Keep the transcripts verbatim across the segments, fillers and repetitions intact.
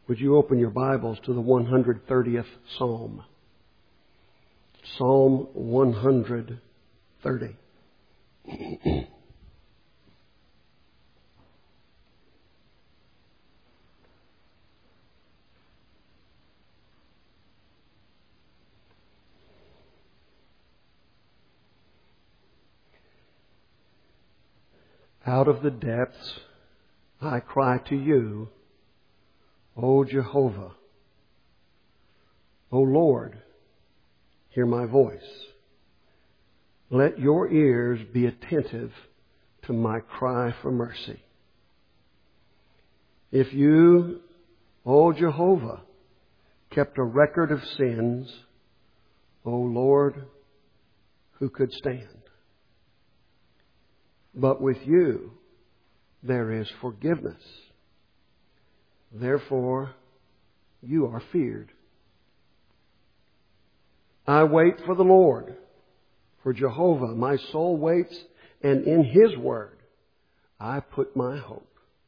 Would you open your Bibles to the one hundred thirtieth Psalm? Psalm one hundred thirty. Out of the depths I cry to you, O Jehovah. O Lord, hear my voice. Let your ears be attentive to my cry for mercy. If you, O Jehovah, kept a record of sins, O Lord, who could stand? But with you there is forgiveness. Therefore, you are feared. I wait for the Lord, for Jehovah my soul waits, and in His word I put my hope.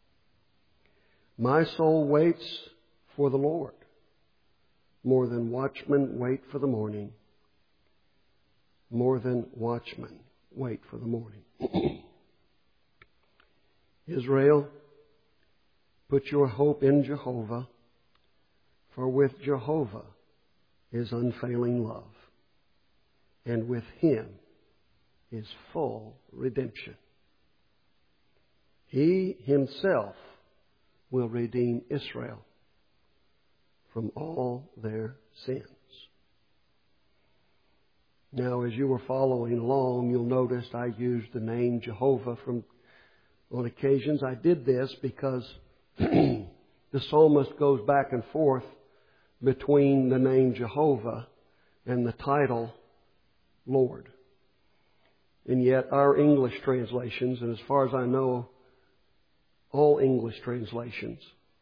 My soul waits for the Lord, more than watchmen wait for the morning. More than watchmen wait for the morning. Israel, put your hope in Jehovah, for with Jehovah is unfailing love, and with Him is full redemption. He Himself will redeem Israel from all their sins. Now, as you were following along, you'll notice I used the name Jehovah from on occasions. I did this because the psalmist goes back and forth between the name Jehovah and the title Lord. And yet our English translations, and as far as I know, all English translations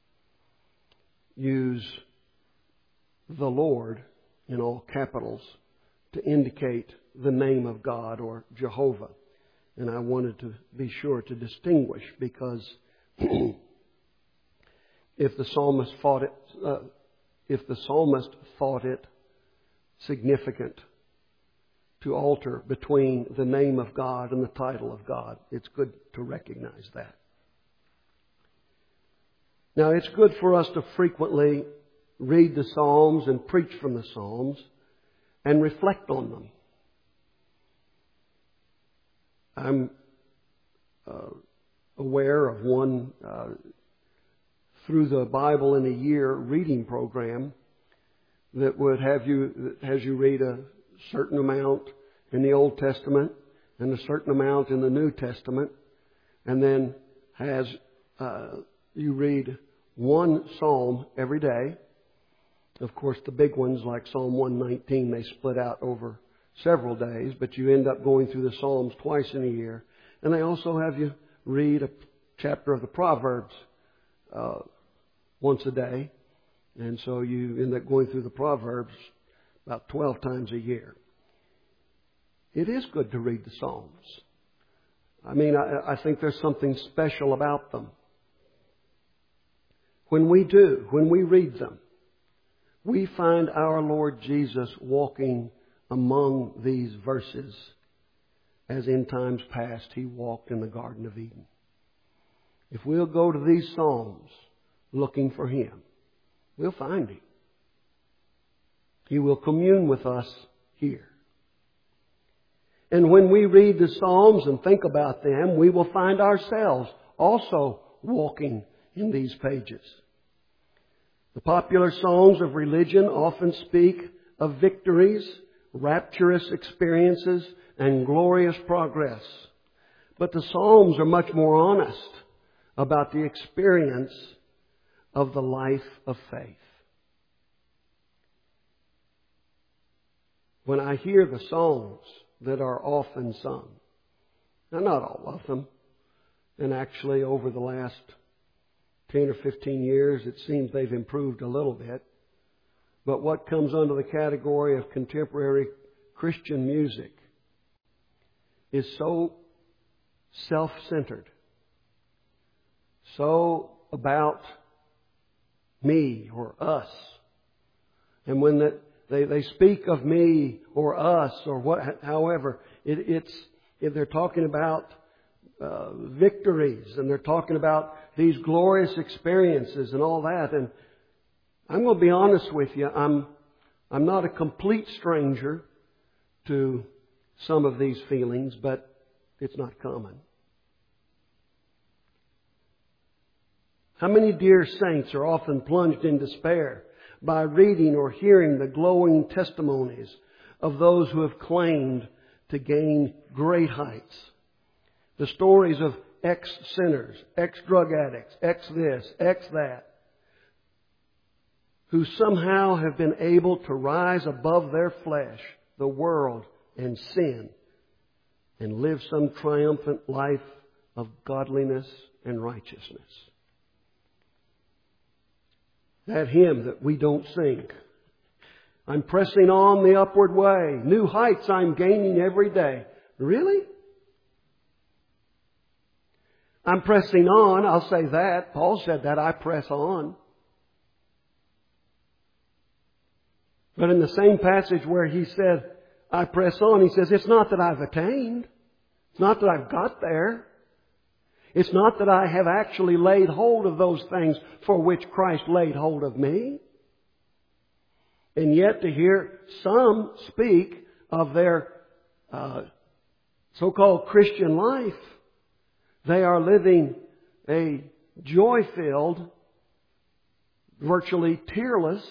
use the Lord in all capitals to indicate the name of God or Jehovah. And I wanted to be sure to distinguish, because if the psalmist thought it, uh, if the psalmist thought it significant to alter between the name of God and the title of God, it's good to recognize that. Now, it's good for us to frequently read the Psalms and preach from the Psalms and reflect on them. I'm uh, aware of one uh, through the Bible in a year reading program that would have you that has you read a certain amount in the Old Testament and a certain amount in the New Testament, and then has uh, you read one psalm every day. Of course, the big ones like Psalm one nineteen, they split out over several days, but you end up going through the Psalms twice in a year. And they also have you read a chapter of the Proverbs uh, once a day. And so you end up going through the Proverbs about twelve times a year. It is good to read the Psalms. I mean, I, I think there's something special about them. When we do, when we read them, we find our Lord Jesus walking among these verses, as in times past He walked in the Garden of Eden. If we'll go to these Psalms looking for Him, we'll find Him. He will commune with us here. And when we read the Psalms and think about them, we will find ourselves also walking in these pages. The popular songs of religion often speak of victories, rapturous experiences, and glorious progress. But the Psalms are much more honest about the experience of the life of faith. When I hear the songs that are often sung, now not all of them, and actually over the last ten or fifteen years it seems they've improved a little bit, but what comes under the category of contemporary Christian music is so self-centered, so about me or us. And when that they, they speak of me or us or what, however, it, it's if they're talking about uh, victories and they're talking about these glorious experiences and all that. And I'm going to be honest with you. I'm I'm not a complete stranger to some of these feelings, but it's not common. How many dear saints are often plunged in despair by reading or hearing the glowing testimonies of those who have claimed to gain great heights? The stories of ex-sinners, ex-drug addicts, ex-this, ex-that, who somehow have been able to rise above their flesh, the world, and sin, and live some triumphant life of godliness and righteousness. That hymn that we don't sing. I'm pressing on the upward way. New heights I'm gaining every day. Really? I'm pressing on. I'll say that. Paul said that. I press on. But in the same passage where he said, I press on, he says, it's not that I've attained. It's not that I've got there. It's not that I have actually laid hold of those things for which Christ laid hold of me. And yet to hear some speak of their uh, so-called Christian life, they are living a joy-filled, virtually tearless,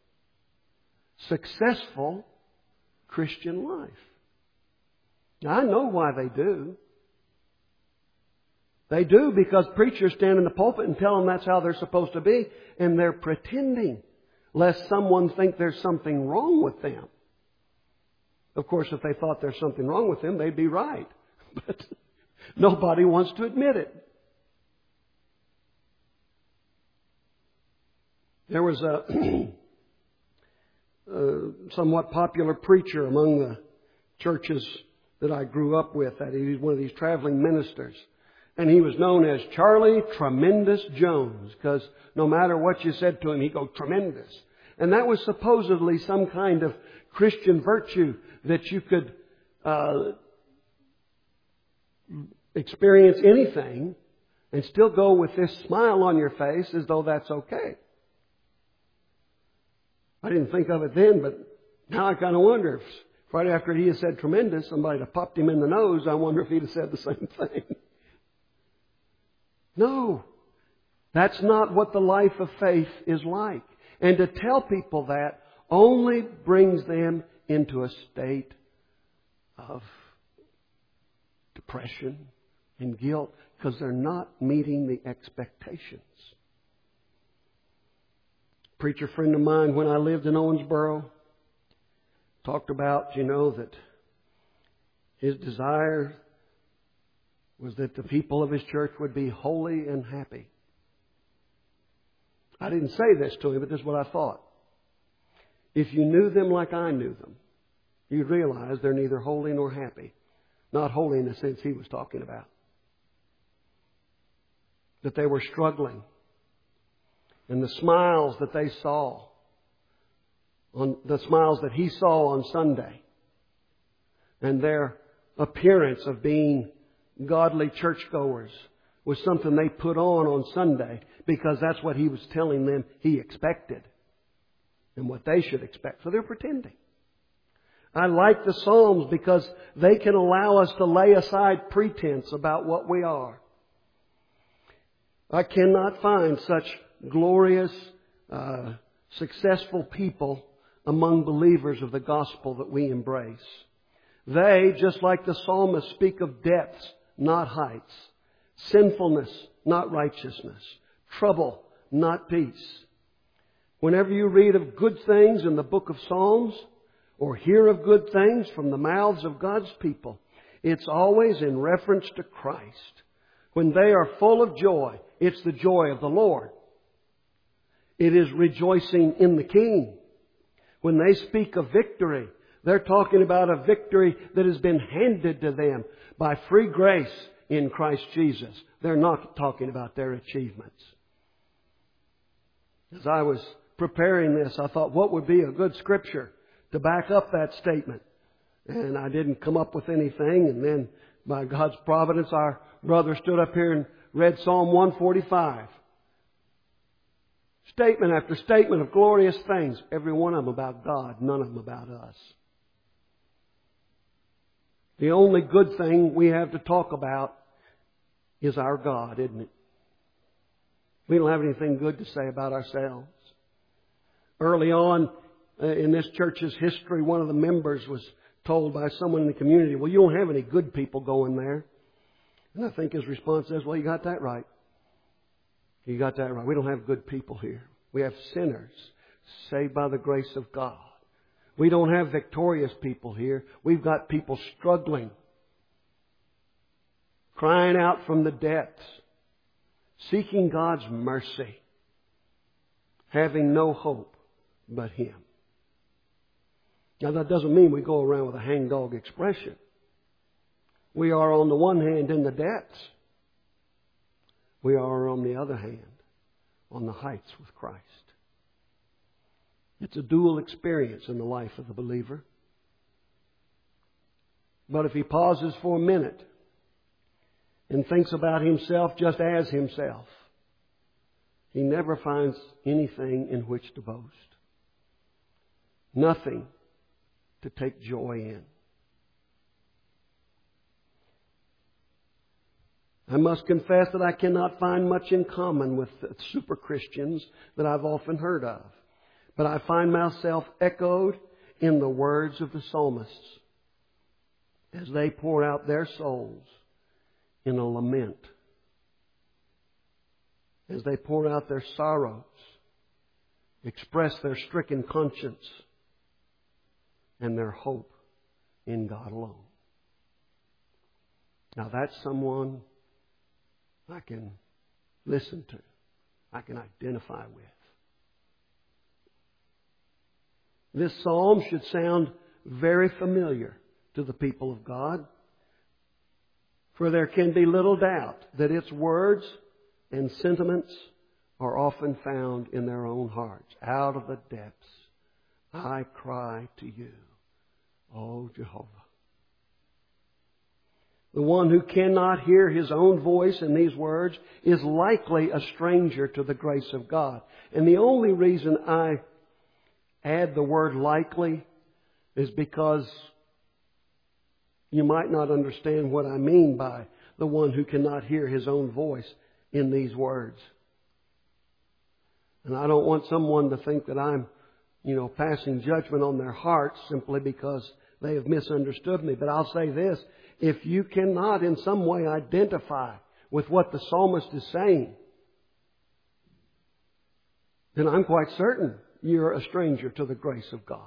successful Christian life. Now, I know why they do. They do because preachers stand in the pulpit and tell them that's how they're supposed to be, and they're pretending, lest someone think there's something wrong with them. Of course, if they thought there's something wrong with them, they'd be right. But nobody wants to admit it. There was a a somewhat popular preacher among the churches that I grew up with. That he was one of these traveling ministers. And he was known as Charlie Tremendous Jones, because no matter what you said to him, he'd go, tremendous. And that was supposedly some kind of Christian virtue that you could uh, experience anything and still go with this smile on your face as though that's okay. I didn't think of it then, but now I kind of wonder if right after he had said tremendous, somebody had popped him in the nose. I wonder if he'd have said the same thing. No, that's not what the life of faith is like. And to tell people that only brings them into a state of depression and guilt because they're not meeting the expectations. A preacher friend of mine, when I lived in Owensboro, talked about, you know, that his desire was that the people of his church would be holy and happy. I didn't say this to him, but this is what I thought. If you knew them like I knew them, you'd realize they're neither holy nor happy. Not holy in the sense he was talking about. That they were struggling. And the smiles that they saw, on the smiles that he saw on Sunday, and their appearance of being godly churchgoers was something they put on on Sunday because that's what he was telling them he expected and what they should expect. So they're pretending. I like the Psalms because they can allow us to lay aside pretense about what we are. I cannot find such glorious, uh, successful people among believers of the gospel that we embrace. They, just like the psalmist, speak of depths, not heights. Sinfulness, not righteousness. Trouble, not peace. Whenever you read of good things in the book of Psalms or hear of good things from the mouths of God's people, it's always in reference to Christ. When they are full of joy, it's the joy of the Lord. It is rejoicing in the King. When they speak of victory, they're talking about a victory that has been handed to them by free grace in Christ Jesus. They're not talking about their achievements. As I was preparing this, I thought, what would be a good scripture to back up that statement? And I didn't come up with anything. And then, by God's providence, our brother stood up here and read Psalm one forty-five. Statement after statement of glorious things. Every one of them about God, none of them about us. The only good thing we have to talk about is our God, isn't it? We don't have anything good to say about ourselves. Early on uh, in this church's history, one of the members was told by someone in the community, well, you don't have any good people going there. And I think his response is, well, you got that right. You got that right. We don't have good people here. We have sinners saved by the grace of God. We don't have victorious people here. We've got people struggling, crying out from the depths, seeking God's mercy, having no hope but Him. Now that doesn't mean we go around with a hangdog expression. We are on the one hand in the depths. We are on the other hand on the heights with Christ. It's a dual experience in the life of the believer. But if he pauses for a minute and thinks about himself just as himself, he never finds anything in which to boast. Nothing to take joy in. I must confess that I cannot find much in common with the super Christians that I've often heard of. But I find myself echoed in the words of the psalmists as they pour out their souls in a lament, as they pour out their sorrows, express their stricken conscience and their hope in God alone. Now that's someone I can listen to, I can identify with. This psalm should sound very familiar to the people of God, for there can be little doubt that its words and sentiments are often found in their own hearts. Out of the depths I cry to you, O Jehovah. The one who cannot hear his own voice in these words is likely a stranger to the grace of God. And the only reason I add the word likely is because you might not understand what I mean by the one who cannot hear his own voice in these words. And I don't want someone to think that I'm, you know, passing judgment on their hearts simply because they have misunderstood me. But I'll say this, if you cannot in some way identify with what the psalmist is saying, then I'm quite certain you're a stranger to the grace of God.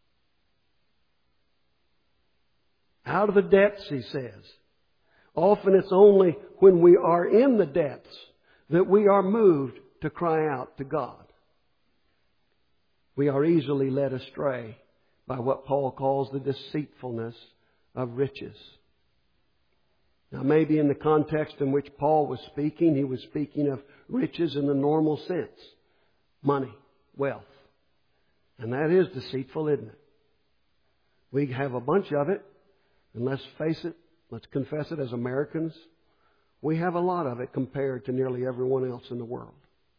Out of the depths, he says. Often it's only when we are in the depths that we are moved to cry out to God. We are easily led astray by what Paul calls the deceitfulness of riches. Now, maybe in the context in which Paul was speaking, he was speaking of riches in the normal sense. Money, wealth. And that is deceitful, isn't it? We have a bunch of it. And let's face it, let's confess it as Americans, we have a lot of it compared to nearly everyone else in the world.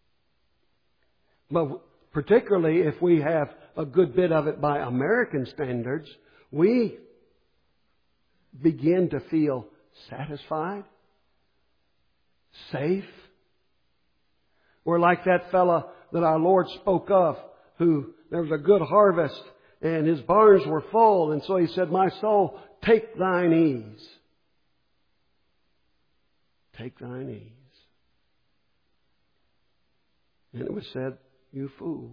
But particularly if we have a good bit of it by American standards, we begin to feel satisfied, safe. We're like that fella that our Lord spoke of, who there was a good harvest and his barns were full. And so he said, my soul, take thine ease. Take thine ease. And it was said, you fool,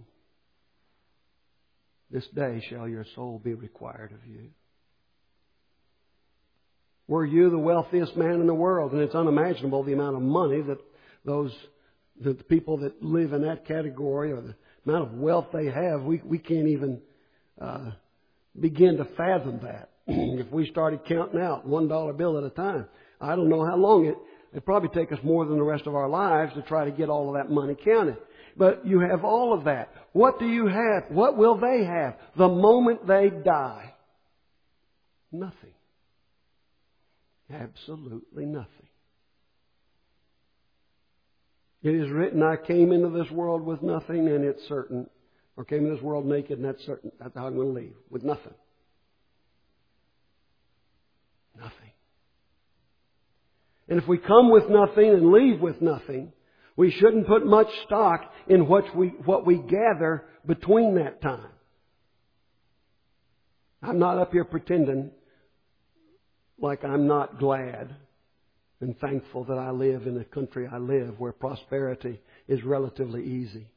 this day shall your soul be required of you. Were you the wealthiest man in the world? And it's unimaginable the amount of money that those the people that live in that category, or the amount of wealth they have, we, we can't even uh, begin to fathom that. If we started counting out one dollar bill at a time, I don't know how long it It'd probably take us more than the rest of our lives to try to get all of that money counted. But you have all of that. What do you have? What will they have the moment they die? Nothing. Absolutely nothing. It is written, I came into this world with nothing, and it's certain. Or came into this world naked, and that's certain. That's how I'm going to leave. With nothing. Nothing. And if we come with nothing and leave with nothing, we shouldn't put much stock in what we, what we gather between that time. I'm not up here pretending like I'm not glad and thankful that I live in the country I live where prosperity is relatively easy.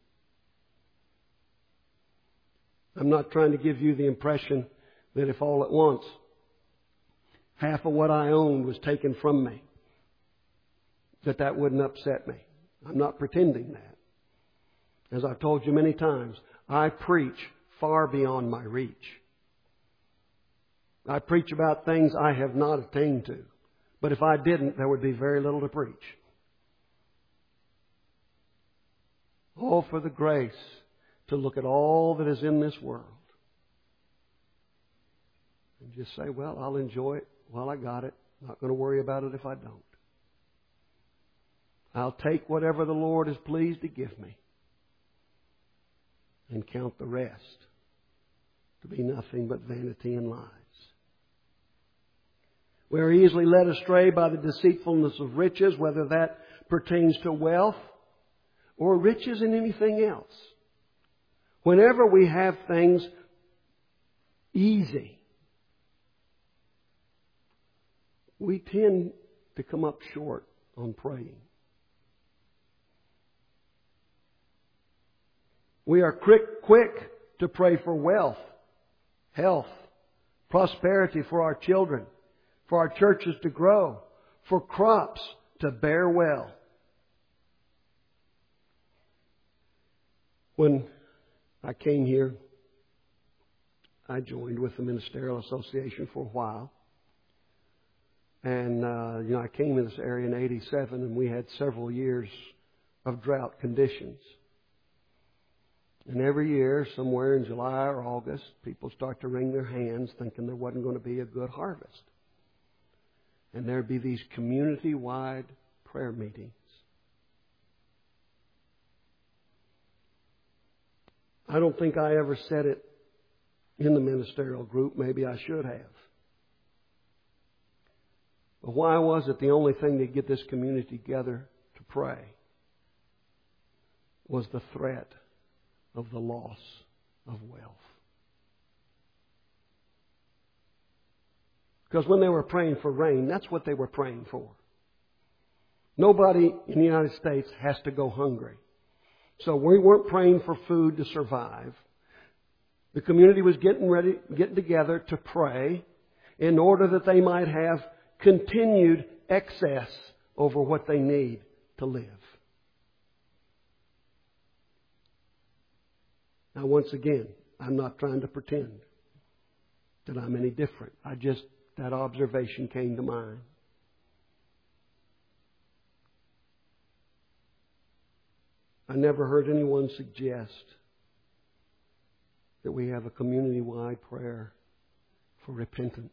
I'm not trying to give you the impression that if all at once half of what I owned was taken from me, that that wouldn't upset me. I'm not pretending that. As I've told you many times, I preach far beyond my reach. I preach about things I have not attained to. But if I didn't, there would be very little to preach. All for the grace to look at all that is in this world and just say, well, I'll enjoy it while I got it. I'm not going to worry about it if I don't. I'll take whatever the Lord is pleased to give me and count the rest to be nothing but vanity and lies. We are easily led astray by the deceitfulness of riches, whether that pertains to wealth or riches in anything else. Whenever we have things easy, we tend to come up short on praying. We are quick, quick to pray for wealth, health, prosperity for our children, for our churches to grow, for crops to bear well. When I came here, I joined with the Ministerial Association for a while. And, uh, you know, I came in this area in eighty-seven, and we had several years of drought conditions. And every year, somewhere in July or August, people start to wring their hands thinking there wasn't going to be a good harvest. And there'd be these community-wide prayer meetings. I don't think I ever said it in the ministerial group. Maybe I should have. But why was it the only thing to get this community together to pray was the threat of the loss of wealth? Because when they were praying for rain, that's what they were praying for. Nobody in the United States has to go hungry. So we weren't praying for food to survive. The community was getting ready, getting together to pray in order that they might have continued excess over what they need to live. Now, once again, I'm not trying to pretend that I'm any different. I just, that observation came to mind. I never heard anyone suggest that we have a community-wide prayer for repentance.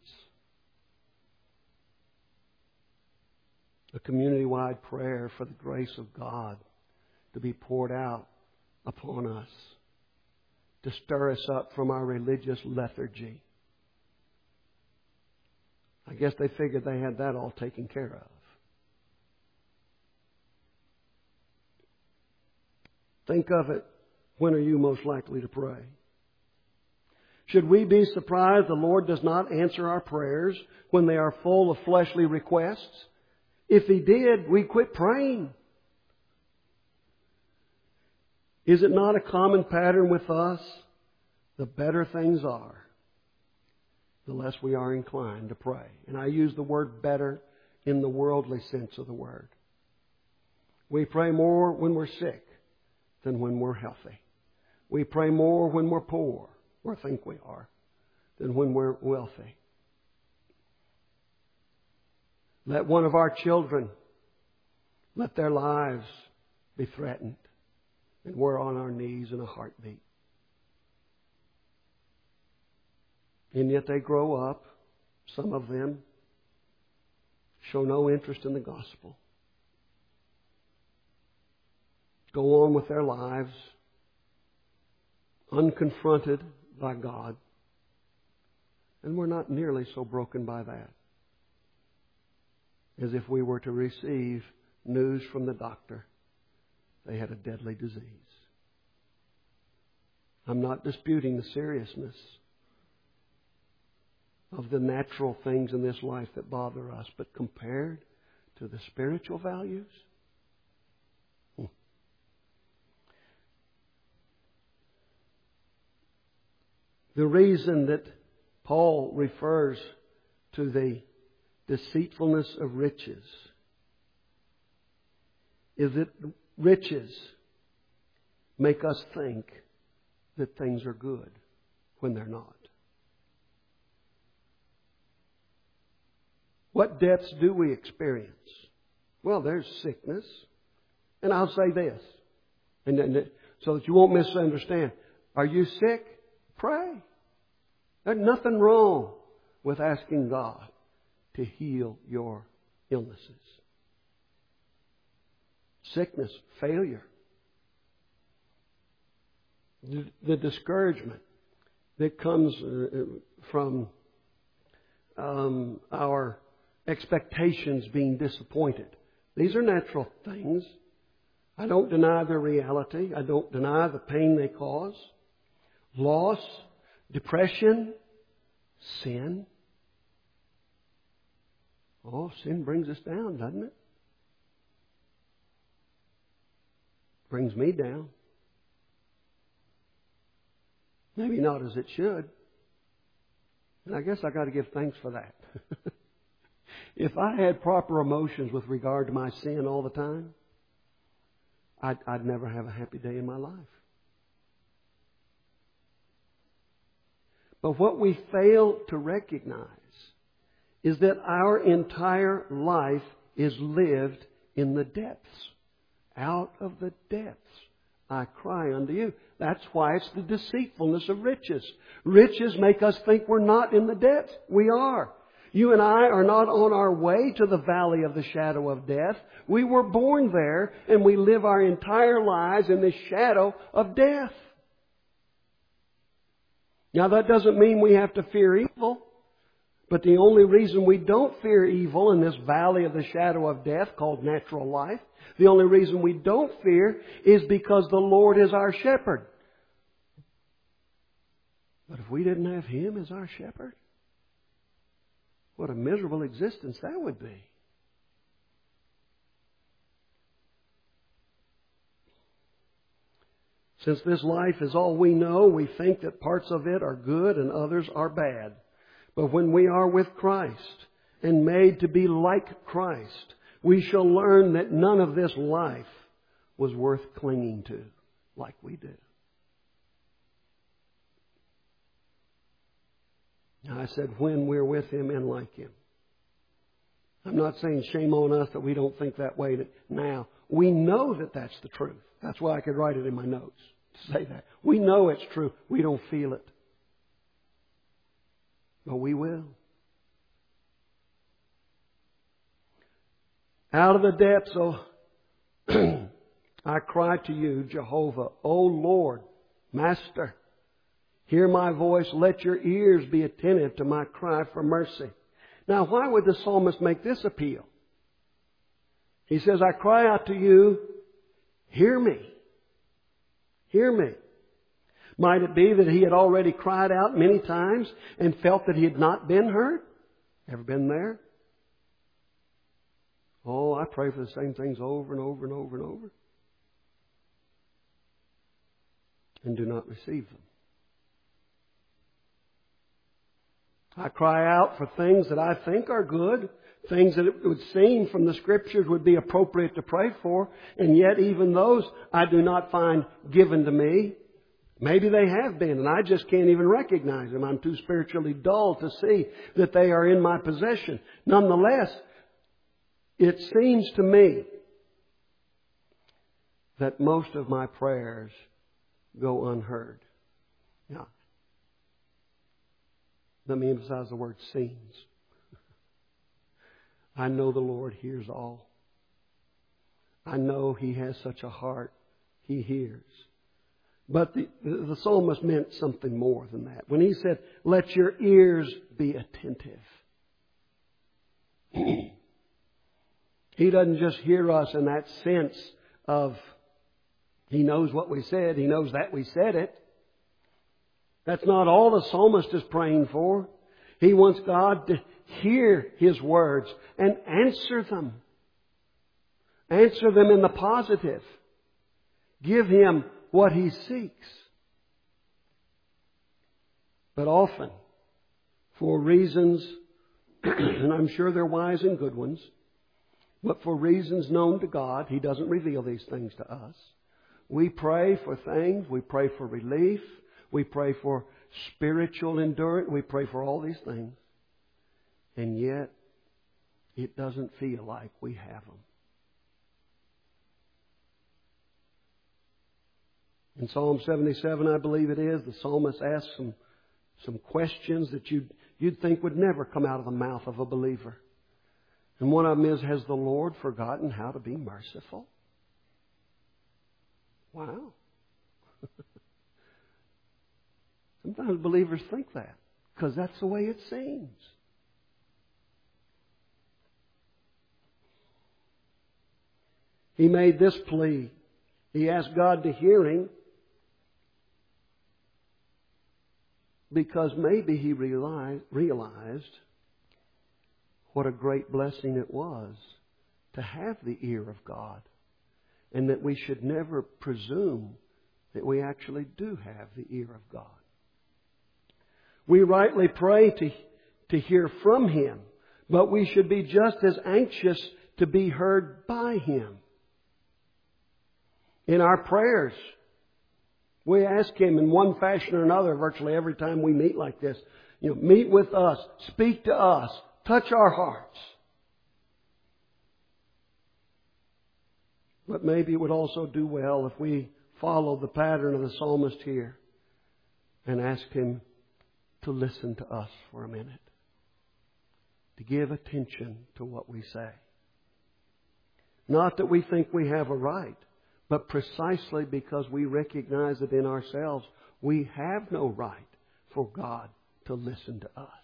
A community-wide prayer for the grace of God to be poured out upon us, to stir us up from our religious lethargy. I guess they figured they had that all taken care of. Think of it. When are you most likely to pray? Should we be surprised the Lord does not answer our prayers when they are full of fleshly requests? If He did, we quit praying. Is it not a common pattern with us? The better things are, the less we are inclined to pray. And I use the word better in the worldly sense of the word. We pray more when we're sick than when we're healthy. We pray more when we're poor, or think we are, than when we're wealthy. Let one of our children Let their lives be threatened. And we're on our knees in a heartbeat. And yet they grow up, some of them, show no interest in the gospel. Go on with their lives, unconfronted by God. And we're not nearly so broken by that as if we were to receive news from the doctor they had a deadly disease. I'm not disputing the seriousness of the natural things in this life that bother us, but compared to the spiritual values, hmm. The reason that Paul refers to the deceitfulness of riches is that riches make us think that things are good when they're not. What depths do we experience? Well, there's sickness. And I'll say this, and then, so that you won't misunderstand. Are you sick? Pray. There's nothing wrong with asking God to heal your illnesses. Sickness, failure, the, the discouragement that comes from um, our expectations being disappointed. These are natural things. I don't deny their reality. I don't deny the pain they cause. Loss, depression, sin. Oh, sin brings us down, doesn't it? Brings me down. Maybe not as it should. And I guess I got to give thanks for that. If I had proper emotions with regard to my sin all the time, I'd, I'd never have a happy day in my life. But what we fail to recognize is that our entire life is lived in the depths. Out of the depths I cry unto you. That's why it's the deceitfulness of riches. Riches make us think we're not in the depths. We are. You and I are not on our way to the valley of the shadow of death. We were born there, and we live our entire lives in the shadow of death. Now, that doesn't mean we have to fear evil. But the only reason we don't fear evil in this valley of the shadow of death called natural life, the only reason we don't fear is because the Lord is our shepherd. But if we didn't have Him as our shepherd, what a miserable existence that would be. Since this life is all we know, we think that parts of it are good and others are bad. But when we are with Christ and made to be like Christ, we shall learn that none of this life was worth clinging to like we do. Now, I said when we're with Him and like Him. I'm not saying shame on us that we don't think that way now. We know that that's the truth. That's why I could write it in my notes to say that. We know it's true. We don't feel it. But we will. Out of the depths, oh, I cry to you, Jehovah, O Lord, Master, hear my voice. Let your ears be attentive to my cry for mercy. Now, why would the psalmist make this appeal? He says, I cry out to you, hear me. Hear me. Might it be that he had already cried out many times and felt that he had not been heard? Ever been there? Oh, I pray for the same things over and over and over and over. And do not receive them. I cry out for things that I think are good, things that it would seem from the Scriptures would be appropriate to pray for, and yet even those I do not find given to me. Maybe they have been, and I just can't even recognize them. I'm too spiritually dull to see that they are in my possession. Nonetheless, it seems to me that most of my prayers go unheard. Now, let me emphasize the word seems. I know the Lord hears all. I know He has such a heart. He hears. But the, the psalmist meant something more than that. When he said, let your ears be attentive. He doesn't just hear us in that sense of He knows what we said. He knows that we said it. That's not all the psalmist is praying for. He wants God to hear His words and answer them. Answer them in the positive. Give Him what He seeks. But often, for reasons, and I'm sure they're wise and good ones, but for reasons known to God, He doesn't reveal these things to us. We pray for things. We pray for relief. We pray for spiritual endurance. We pray for all these things. And yet, it doesn't feel like we have them. In Psalm seventy-seven, I believe it is, the psalmist asks some, some questions that you'd, you'd think would never come out of the mouth of a believer. And one of them is, has the Lord forgotten how to be merciful? Wow. Sometimes believers think that because that's the way it seems. He made this plea. He asked God to hear him because maybe he realized, realized what a great blessing it was to have the ear of God, and that we should never presume that we actually do have the ear of God. We rightly pray to, to hear from Him, but we should be just as anxious to be heard by Him. In our prayers, we ask Him in one fashion or another virtually every time we meet like this. You know, meet with us, speak to us, touch our hearts. But maybe it would also do well if we follow the pattern of the psalmist here and ask Him to listen to us for a minute, to give attention to what we say. Not that we think we have a right, but precisely because we recognize that in ourselves we have no right for God to listen to us.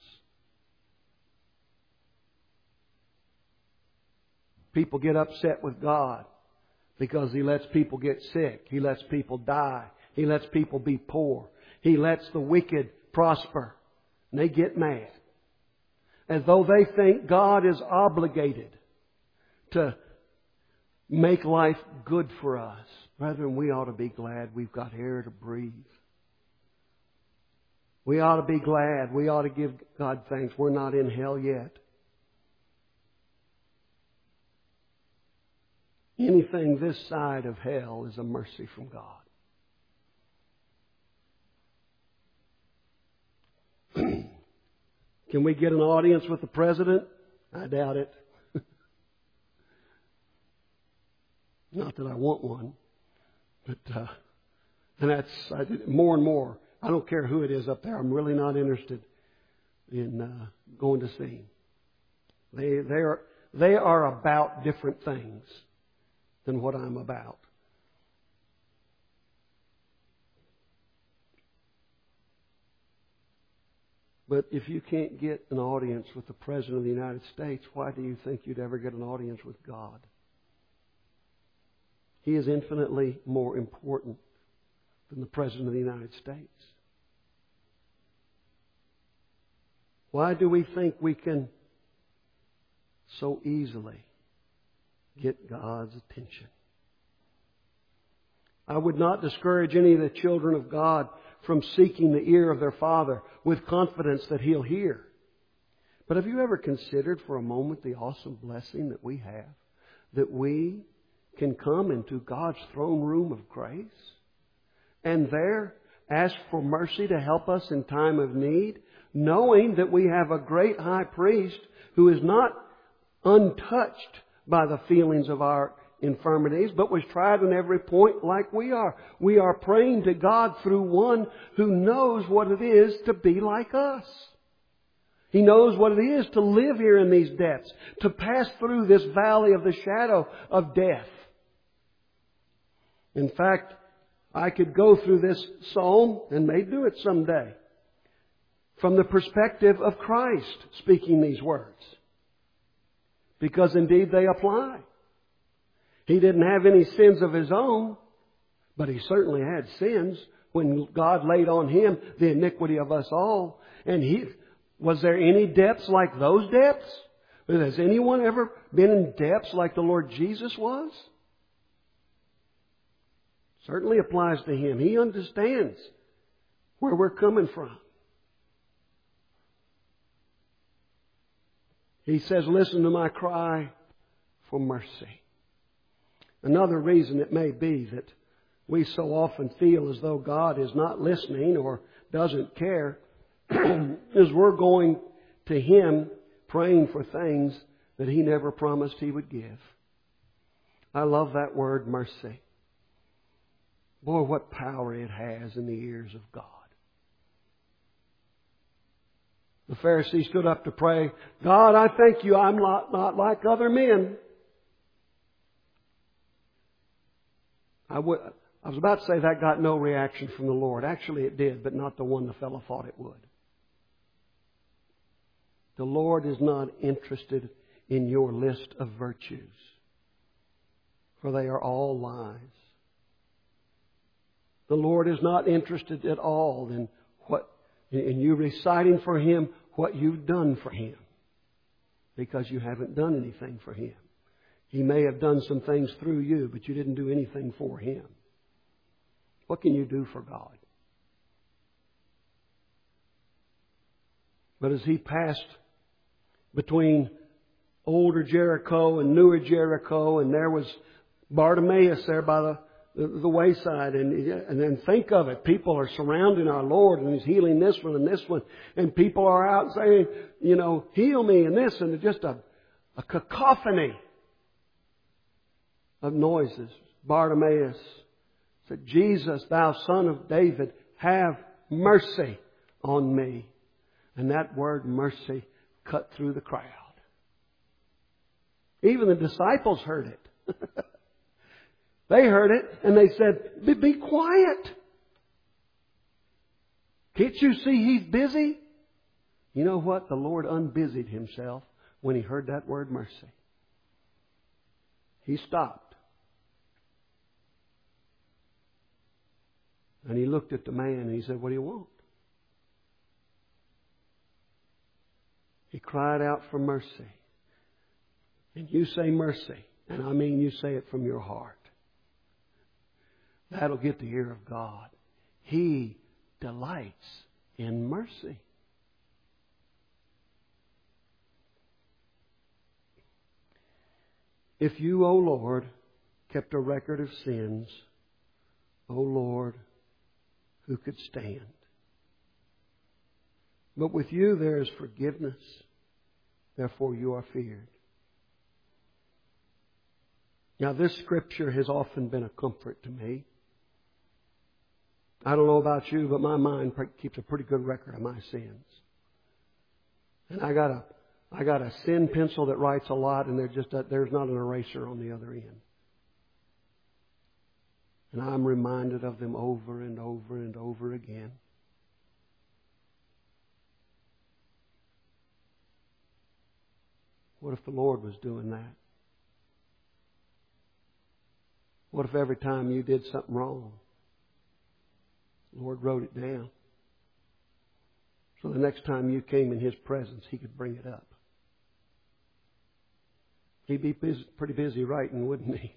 People get upset with God because He lets people get sick. He lets people die. He lets people be poor. He lets the wicked prosper. And they get mad. As though they think God is obligated to make life good for us. Brethren, we ought to be glad we've got air to breathe. We ought to be glad. We ought to give God thanks. We're not in hell yet. Anything this side of hell is a mercy from God. Can we get an audience with the President? I doubt it. Not that I want one, but uh, and that's I, more and more. I don't care who it is up there. I'm really not interested in uh, going to see him. They they are they are about different things than what I'm about. But if you can't get an audience with the President of the United States, why do you think you'd ever get an audience with God? He is infinitely more important than the President of the United States. Why do we think we can so easily get God's attention? I would not discourage any of the children of God from seeking the ear of their Father with confidence that He'll hear. But have you ever considered for a moment the awesome blessing that we have? That we can come into God's throne room of grace and there ask for mercy to help us in time of need, knowing that we have a great high priest who is not untouched by the feelings of our infirmities, but was tried in every point like we are. We are praying to God through one who knows what it is to be like us. He knows what it is to live here in these depths, to pass through this valley of the shadow of death. In fact, I could go through this psalm, and may do it someday, from the perspective of Christ speaking these words. Because indeed they apply. He didn't have any sins of His own, but He certainly had sins when God laid on Him the iniquity of us all. And He, was there any depths like those depths? Has anyone ever been in depths like the Lord Jesus was? Certainly applies to Him. He understands where we're coming from. He says, listen to my cry for mercy. Another reason it may be that we so often feel as though God is not listening or doesn't care is we're going to Him praying for things that He never promised He would give. I love that word, mercy. Boy, what power it has in the ears of God. The Pharisee stood up to pray, God, I thank You I'm not, not like other men. I, would, I was about to say that got no reaction from the Lord. Actually it did, but not the one the fellow thought it would. The Lord is not interested in your list of virtues, for they are all lies. The Lord is not interested at all in what in you reciting for Him what you've done for Him, because you haven't done anything for Him. He may have done some things through you, but you didn't do anything for Him. What can you do for God? But as he passed between older Jericho and newer Jericho, and there was Bartimaeus there by the The, the wayside, and and then think of it. People are surrounding our Lord, and He's healing this one and this one, and people are out saying, you know, heal me and this, and just a, a cacophony of noises. Bartimaeus said, Jesus, Thou Son of David, have mercy on me. And that word mercy cut through the crowd. Even the disciples heard it. They heard it and they said, be, be quiet. Can't you see He's busy? You know what? The Lord unbusied Himself when He heard that word mercy. He stopped. And He looked at the man and He said, what do you want? He cried out for mercy. And you say mercy. And I mean you say it from your heart. That'll get the ear of God. He delights in mercy. If you, O Lord, kept a record of sins, O Lord, who could stand? But with You there is forgiveness. Therefore You are feared. Now this scripture has often been a comfort to me. I don't know about you, but my mind keeps a pretty good record of my sins. And I got a, I got a sin pencil that writes a lot, and there's just a, there's not an eraser on the other end. And I'm reminded of them over and over and over again. What if the Lord was doing that? What if every time you did something wrong, the Lord wrote it down? So the next time you came in His presence, He could bring it up. He'd be busy, pretty busy writing, wouldn't He?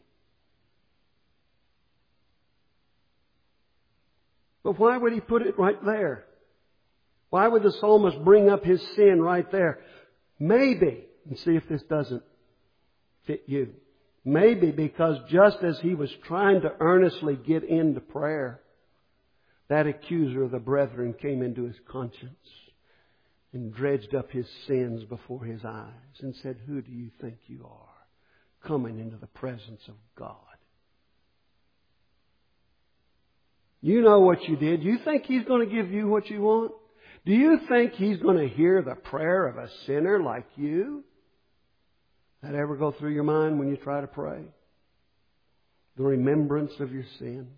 But why would He put it right there? Why would the psalmist bring up his sin right there? Maybe, and see if this doesn't fit you. Maybe because just as he was trying to earnestly get into prayer, that accuser of the brethren came into his conscience and dredged up his sins before his eyes and said, who do you think you are? coming into the presence of God. You know what you did. You think He's going to give you what you want? Do you think He's going to hear the prayer of a sinner like you? That ever go through your mind when you try to pray? The remembrance of your sin?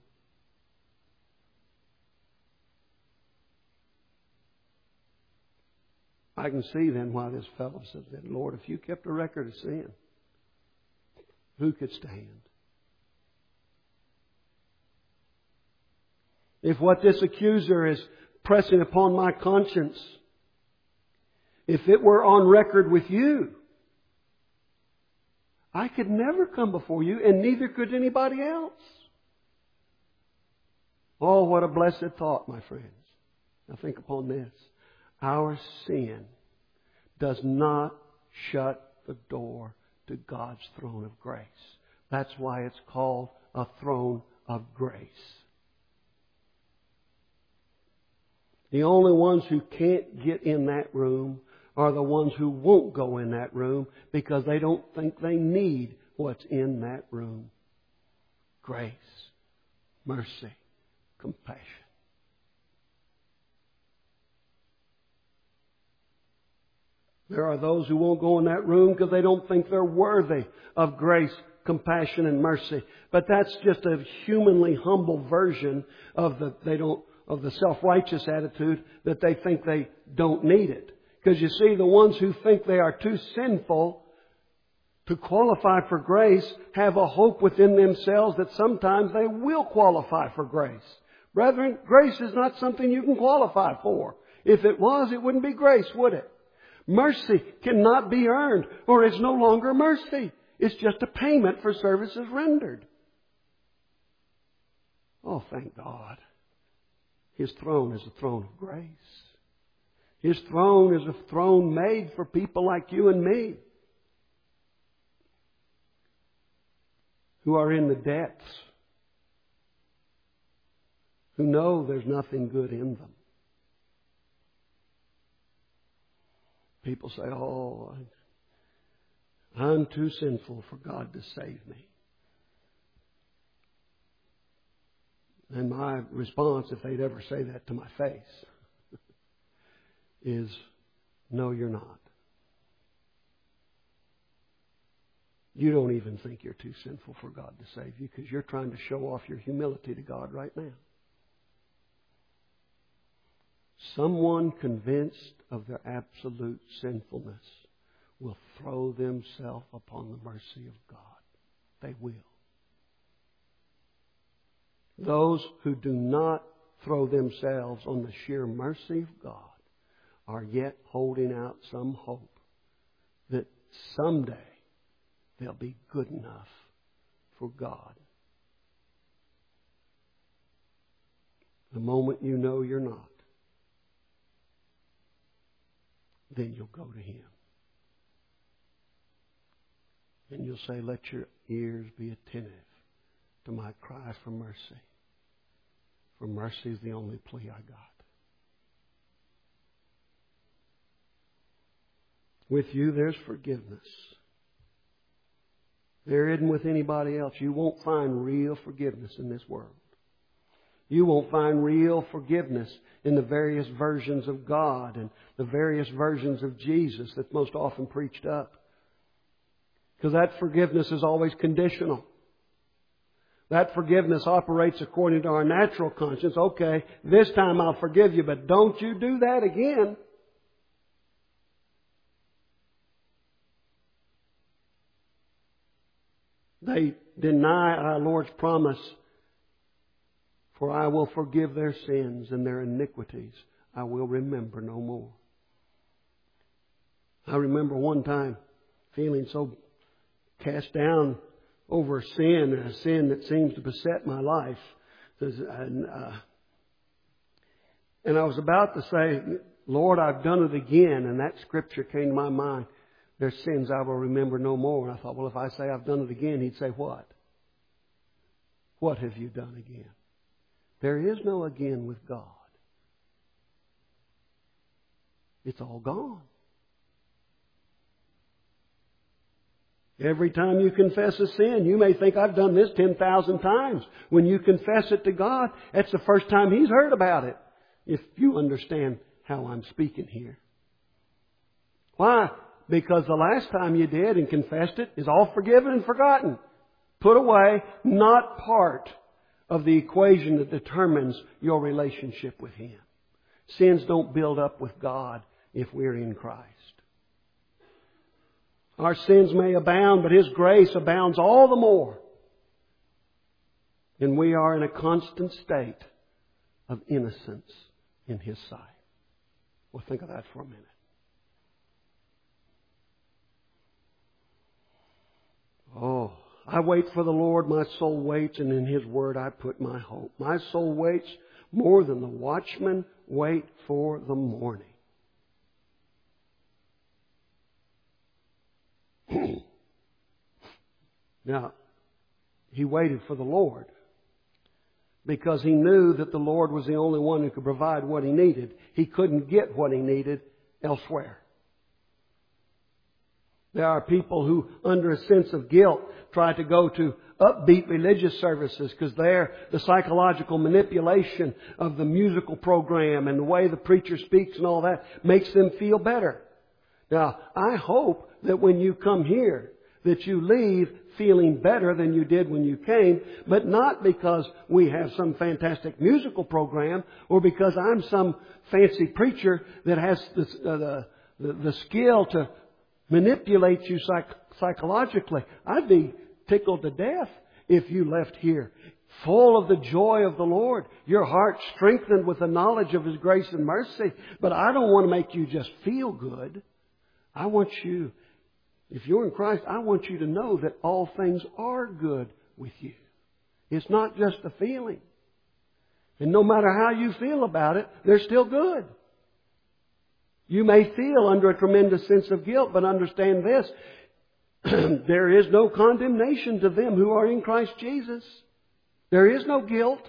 I can see then why this fellow said that, Lord, if you kept a record of sin, who could stand? If what this accuser is pressing upon my conscience, if it were on record with you, I could never come before you, and neither could anybody else. Oh, what a blessed thought, my friends. Now think upon this. Our sin does not shut the door to God's throne of grace. That's why it's called a throne of grace. The only ones who can't get in that room are the ones who won't go in that room because they don't think they need what's in that room. Grace, mercy, compassion. There are those who won't go in that room because they don't think they're worthy of grace, compassion, and mercy. But that's just a humanly humble version of the they don't of the self-righteous attitude that they think they don't need it. Because you see, the ones who think they are too sinful to qualify for grace have a hope within themselves that sometimes they will qualify for grace. Brethren, grace is not something you can qualify for. If it was, it wouldn't be grace, would it? Mercy cannot be earned, or it's no longer mercy. It's just a payment for services rendered. Oh, thank God. His throne is a throne of grace. His throne is a throne made for people like you and me, who are in the depths, who know there's nothing good in them. People say, oh, I'm too sinful for God to save me. And my response, if they'd ever say that to my face, is, no, you're not. You don't even think you're too sinful for God to save you because you're trying to show off your humility to God right now. Someone convinced of their absolute sinfulness will throw themselves upon the mercy of God. They will. Those who do not throw themselves on the sheer mercy of God are yet holding out some hope that someday they'll be good enough for God. The moment you know you're not, then you'll go to Him. And you'll say, let your ears be attentive to my cry for mercy. For mercy is the only plea I got. With you, there's forgiveness. There isn't with anybody else. You won't find real forgiveness in this world. You won't find real forgiveness in the various versions of God and the various versions of Jesus that's most often preached up. Because that forgiveness is always conditional. That forgiveness operates according to our natural conscience. Okay, this time I'll forgive you, but don't you do that again. They deny our Lord's promise, for I will forgive their sins and their iniquities. I will remember no more. I remember one time feeling so cast down over sin, a sin that seems to beset my life. And, uh, and I was about to say, Lord, I've done it again. And that scripture came to my mind. Their sins I will remember no more. And I thought, well, if I say I've done it again, He'd say what? What have you done again? There is no again with God. It's all gone. Every time you confess a sin, you may think, I've done this ten thousand times. When you confess it to God, that's the first time He's heard about it. If you understand how I'm speaking here. Why? Because the last time you did and confessed it is all forgiven and forgotten. Put away, not part of the equation that determines your relationship with Him. Sins don't build up with God if we're in Christ. Our sins may abound, but His grace abounds all the more. And we are in a constant state of innocence in His sight. Well, think of that for a minute. Oh, I wait for the Lord, my soul waits, and in His word I put my hope. My soul waits more than the watchmen wait for the morning. Now, he waited for the Lord because he knew that the Lord was the only one who could provide what he needed. He couldn't get what he needed elsewhere. There are people who, under a sense of guilt, try to go to upbeat religious services because there the psychological manipulation of the musical program and the way the preacher speaks and all that makes them feel better. Now, I hope that when you come here, that you leave feeling better than you did when you came, but not because we have some fantastic musical program or because I'm some fancy preacher that has the, uh, the, the, the skill to manipulate you psych- psychologically. I'd be tickled to death if you left here full of the joy of the Lord, your heart strengthened with the knowledge of His grace and mercy. But I don't want to make you just feel good. I want you, if you're in Christ, I want you to know that all things are good with you. It's not just a feeling. And no matter how you feel about it, they're still good. You may feel under a tremendous sense of guilt, but understand this. There is no condemnation to them who are in Christ Jesus. There is no guilt.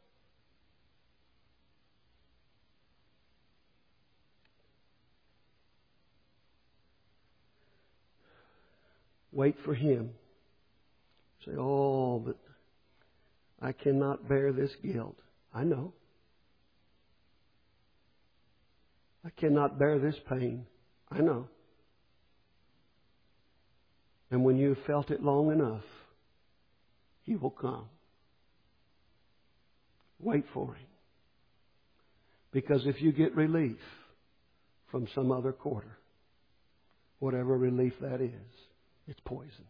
Wait for Him. Say, oh, but I cannot bear this guilt. I know. I cannot bear this pain. I know. And when you've felt it long enough, He will come. Wait for Him. Because if you get relief from some other quarter, whatever relief that is, it's poison.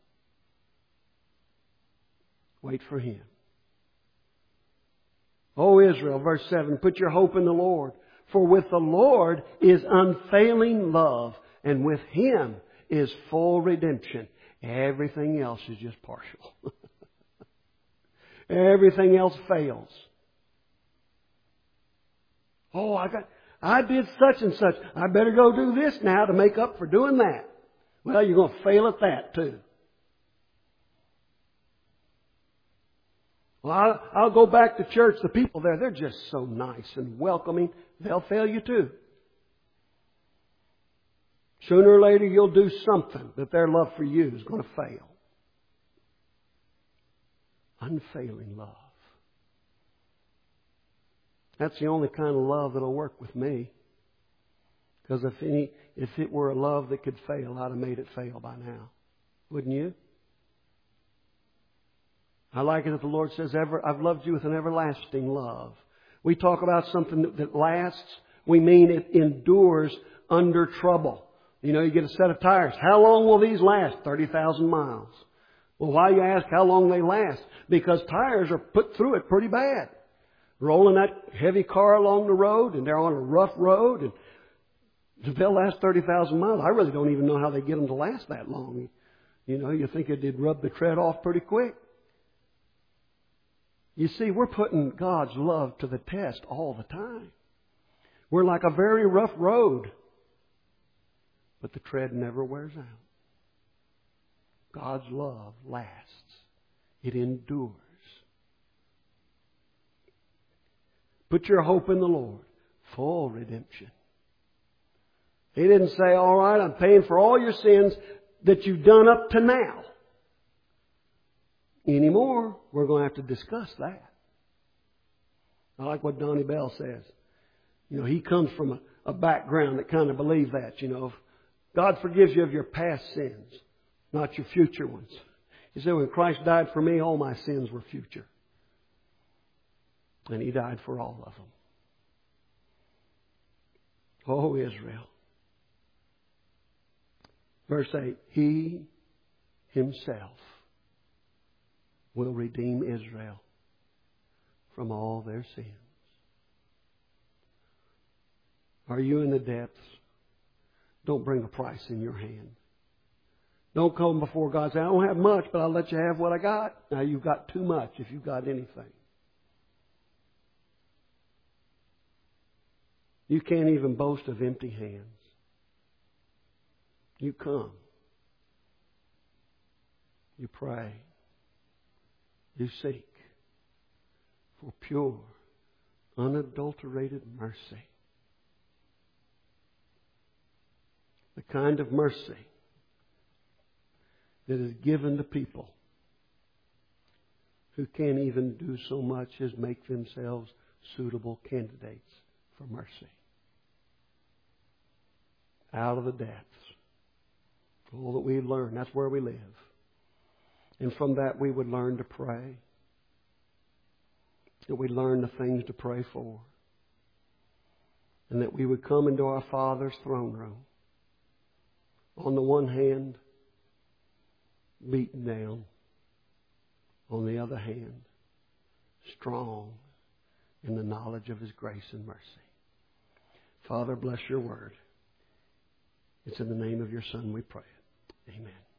Wait for Him. O Israel, verse seven, put your hope in the Lord. For with the Lord is unfailing love, and with Him is full redemption. Everything else is just partial. Everything else fails. Oh, I got, I did such and such. I better go do this now to make up for doing that. Well, you're going to fail at that too. Well, I'll, I'll go back to church. The people there, they're just so nice and welcoming. They'll fail you too. Sooner or later, you'll do something that their love for you is going to fail. Unfailing love. That's the only kind of love that'll work with me. Because if any, if it were a love that could fail, I'd have made it fail by now. Wouldn't you? I like it that the Lord says, "Ever, I've loved you with an everlasting love." We talk about something that, that lasts. We mean it endures under trouble. You know, you get a set of tires. How long will these last? thirty thousand miles. Well, why you ask how long they last? Because tires are put through it pretty bad. Rolling that heavy car along the road, and they're on a rough road, and they'll last thirty thousand miles. I really don't even know how they get them to last that long. You know, you think it did rub the tread off pretty quick. You see, we're putting God's love to the test all the time. We're like a very rough road, but the tread never wears out. God's love lasts. It endures. Put your hope in the Lord. Full redemption. He didn't say, all right, I'm paying for all your sins that you've done up to now. anymore. We're going to have to discuss that. I like what Donnie Bell says. You know, he comes from a, a background that kind of believes that, you know. God forgives you of your past sins, not your future ones. He said, when Christ died for me, all my sins were future. And He died for all of them. Oh, Israel. Verse eight, He Himself will redeem Israel from all their sins. Are you in the depths? Don't bring a price in your hand. Don't come before God and say, I don't have much, but I'll let you have what I got. Now you've got too much if you've got anything. You can't even boast of empty hands. You come. You pray. You seek for pure, unadulterated mercy. The kind of mercy that is given to people who can't even do so much as make themselves suitable candidates for mercy. Out of the depths. All that we learn, that's where we live. And from that we would learn to pray. That we learn the things to pray for. And that we would come into our Father's throne room. On the one hand, beaten down. On the other hand, strong in the knowledge of His grace and mercy. Father, bless Your word. It's in the name of Your Son we pray it. Amen.